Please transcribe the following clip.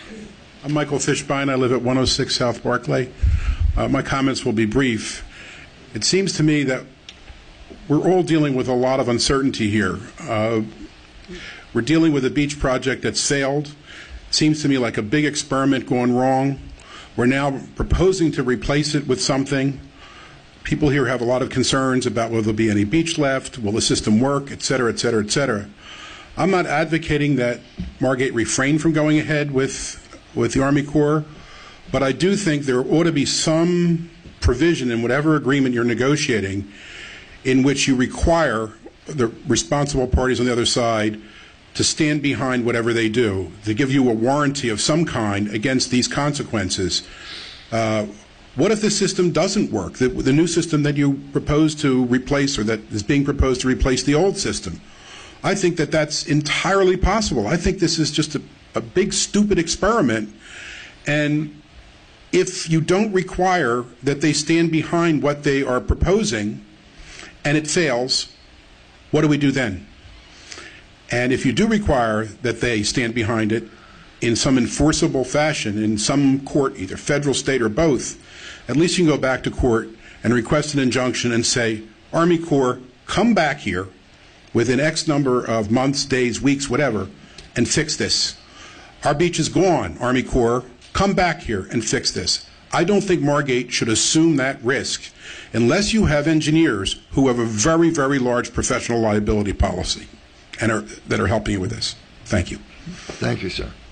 I'm Michael Fishbein. I live at 106 South Barclay. My comments will be brief. It seems to me that we're all dealing with a lot of uncertainty here. We're dealing with a beach project that's failed. It seems to me like a big experiment going wrong. We're now proposing to replace it with something. People here have a lot of concerns about whether there'll be any beach left, will the system work, et cetera, et cetera, et cetera. I'm not advocating that Margate refrain from going ahead with the Army Corps, but I do think there ought to be some provision in whatever agreement you're negotiating in which you require the responsible parties on the other side to stand behind whatever they do, to give you a warranty of some kind against these consequences. What if the system doesn't work, the new system that you propose to replace or that is being proposed to replace the old system? I think that that's entirely possible. I think this is just a big, stupid experiment. And if you don't require that they stand behind what they are proposing and it fails, what do we do then? And if you do require that they stand behind it in some enforceable fashion, in some court, either federal, state, or both, at least you can go back to court and request an injunction and say, Army Corps, come back here within X number of months, days, weeks, whatever, and fix this. Our beach is gone, Army Corps. Come back here and fix this. I don't think Margate should assume that risk unless you have engineers who have a very, very large professional liability policy and that are helping you with this. Thank you. Thank you, sir.